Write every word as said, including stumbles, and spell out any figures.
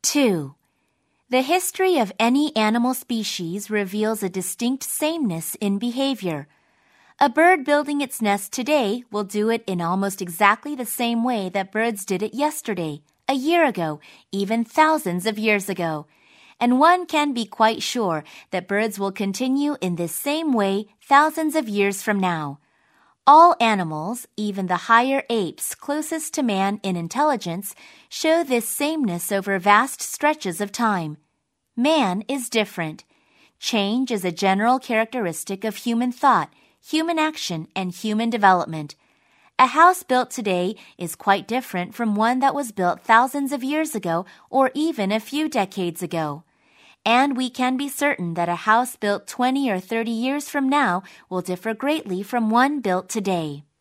two. The history of any animal species reveals a distinct sameness in behavior. A bird building its nest today will do it in almost exactly the same way that birds did it yesterday, a year ago, even thousands of years ago. And one can be quite sure that birds will continue in this same way thousands of years from now. All animals, even the higher apes closest to man in intelligence, show this sameness over vast stretches of time. Man is different. Change is a general characteristic of human thought, human action, and human development. A house built today is quite different from one that was built thousands of years ago or even a few decades ago. And we can be certain that a house built twenty or thirty years from now will differ greatly from one built today.